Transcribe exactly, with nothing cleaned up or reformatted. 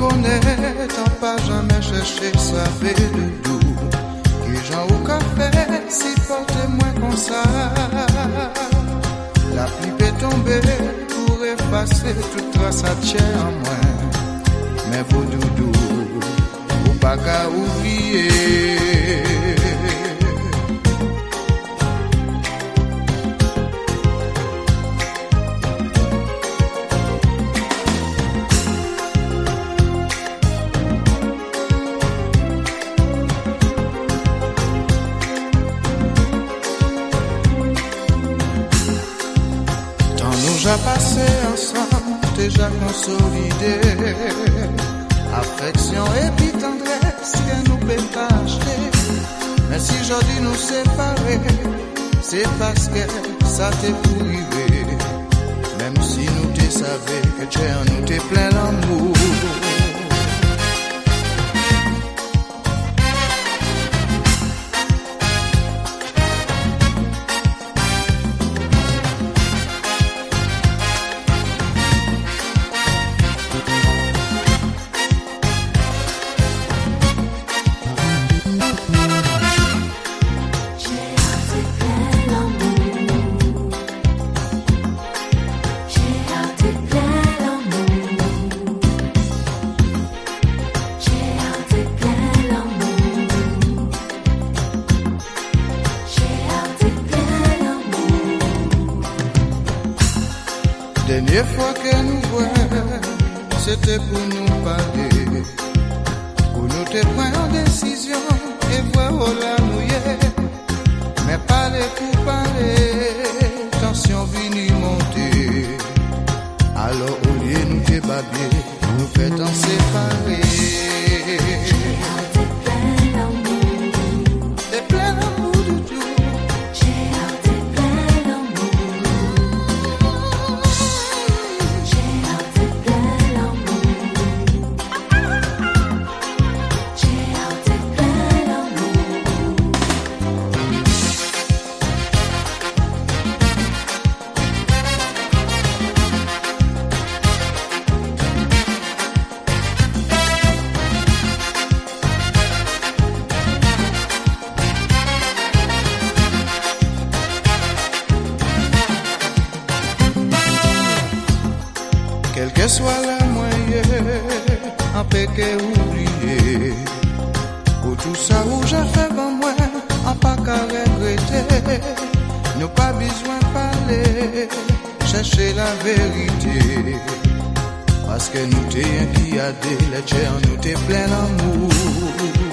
connaît, t'as pas jamais cherché ça fait de doux. Qui j'en au café, si porte moins comme ça. La pluie peut tomber pour effacer toute trace à tient en moi. Mais vos doudous, ou pas qu'à oublier. Déjà passé ensemble, déjà consolidé. Affection et puis tendresse que nous peut pas acheter. Mais si j'en dis nous séparer, c'est parce que ça t'est pour arriver. Même si nous te savais que tu es en nous t'es plein d'amour. Dernière fois que nous voyons, c'était pour nous parler, pour nous te prendre en décision et voir où la mouiller. Mais parler pour parler, tension vini monter. Alors au lieu nous te babier, nous fait en séparer. Quelle que soit la moyenne, en peut que oublier. Pour tout ça où j'ai fait bon moi, en pas qu'à regretter. Nous pas besoin de parler, chercher la vérité. Parce que nous t'es un qui a des légères, nous t'es plein d'amour.